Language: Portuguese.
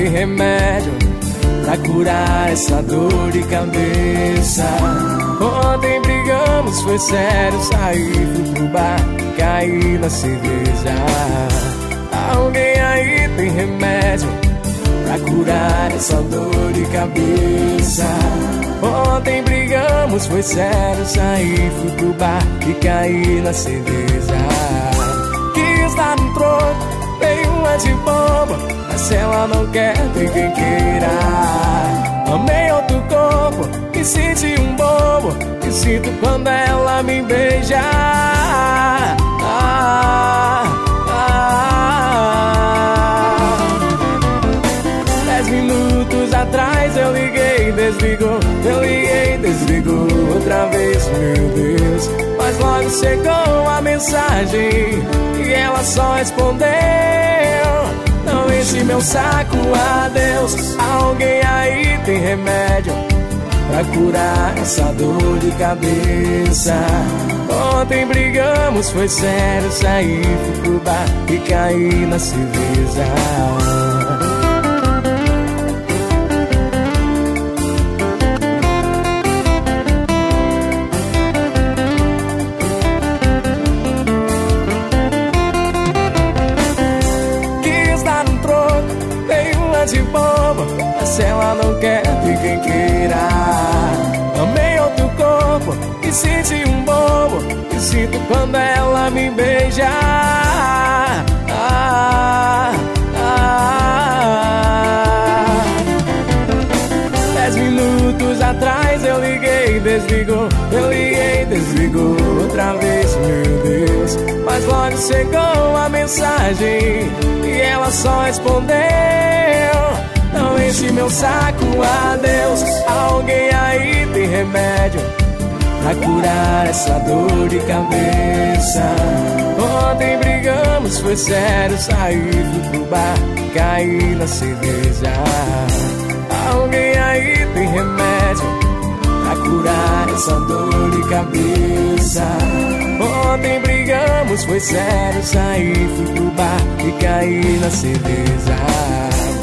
tem remédio pra curar essa dor de cabeça. Ontem brigamos, foi sério, saí, fui pro bar, caí na cerveja. Alguém aí tem remédio pra curar essa dor de cabeça. Ontem brigamos, foi sério, saí, fui pro bar e caí na cerveja. Quis dar um troco, dei uma de boba, mas se ela não quer, tem quem queira. Amei outro corpo, me senti um bobo, me sinto quando ela me beija. 10 minutos atrás eu liguei, desligou. Eu liguei, desligou outra vez, meu Deus. Mas logo chegou a mensagem e ela só respondeu: não enche meu saco, adeus. Alguém aí tem remédio pra curar essa dor de cabeça. Ontem brigamos, foi sério, saí, fui pro bar e caí na cerveja. De boba, mas se ela não quer, tem quem queira. Amei outro corpo, me senti um bobo, me sinto quando ela me beija. 10 minutos atrás eu liguei, desligou. Eu liguei, desligou outra vez, meu Deus. Mas logo chegou a mensagem e ela só respondeu: não enche meu saco, adeus. Alguém aí tem remédio pra curar essa dor de cabeça. Ontem brigamos, foi sério, saí, fui pro bar, caí na cerveja. Alguém aí tem remédio pra curar essa dor de cabeça. Ontem brigamos, foi sério, saí, fui pro bar e caí na cerveja.